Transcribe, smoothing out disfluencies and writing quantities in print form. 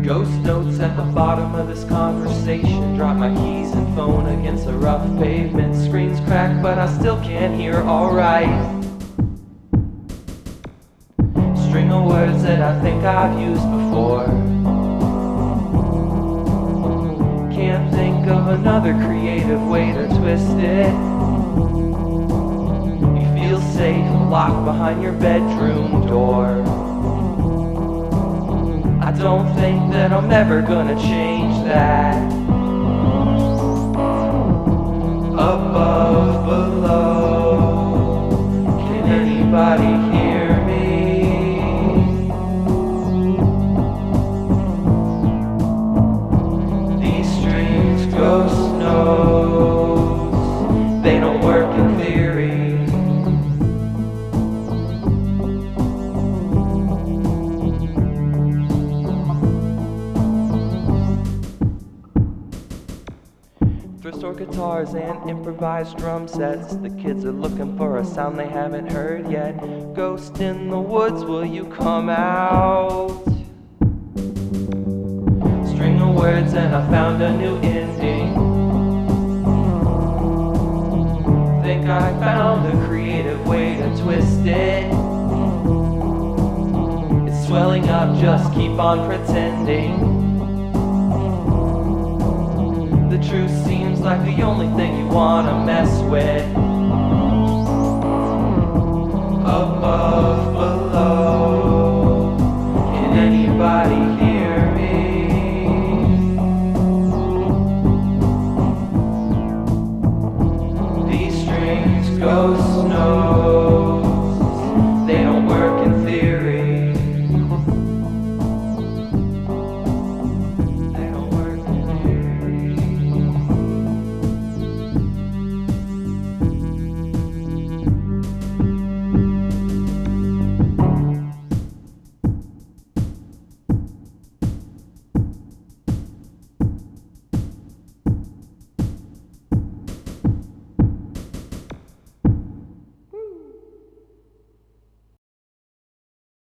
Ghost notes at the bottom of this conversation. Drop my keys and phone against the rough pavement. Screens crack, but I still can't hear alright. String of words that I think I've used before. Can't think of another creative way to twist it. You feel safe, locked behind your bedroom door. I don't think that I'm ever gonna change that. Above, below, can anybody hear me? These strings, ghost notes, they don't work in theory. Thrift store guitars and improvised drum sets. The kids are looking for a sound they haven't heard yet. Ghost in the woods, will you come out? String of words and I found a new ending. Think I found a creative way to twist it. It's swelling up, just keep on pretending. The truth seems like the only thing you wanna mess with.